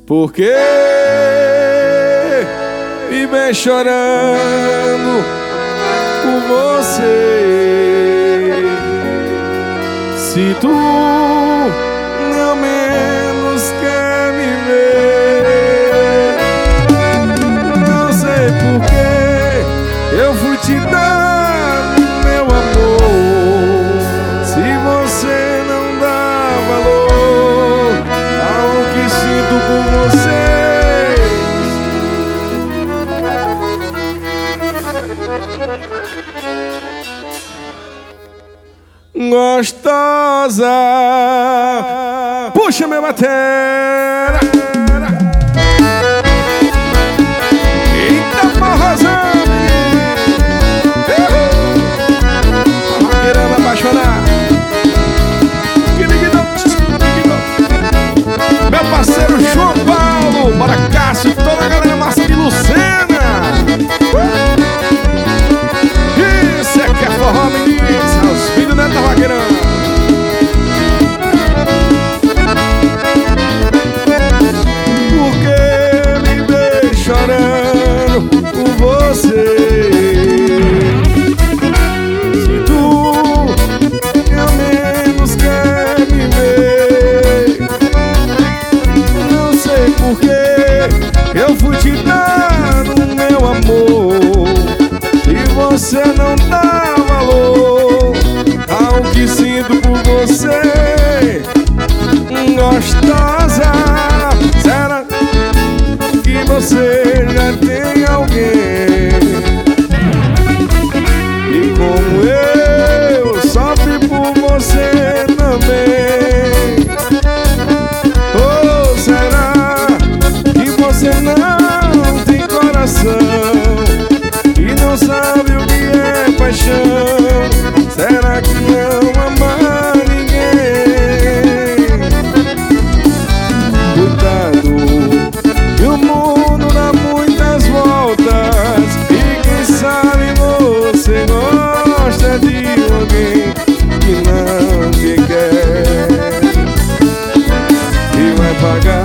Porque me vem chorando por você. Se tu não menos quer me ver, não sei porquê eu fui te dar meu amor. Se você não dá valor ao que sinto por você, gostosa, puxa minha matéria. Eita forrozão, querendo apaixonar. Meu parceiro João Paulo, bora Cássio, toda a galera massa de Lucena. Isso é que é forró, meninos, os filhos da Vaqueirão. Porque me deixa chorando por você. Se tu ao menos quer me ver, não sei porquê eu fui te dar o meu amor. Se você não dá valor ao que sinto por você, gostosa, será que você já tem alguém? E como eu sofri por você também. Ou será que você não tem coração e não sabe o que é paixão? Será que não ama ninguém? Cuidado, que o mundo dá muitas voltas, e quem sabe você gosta de alguém que não te quer e vai pagar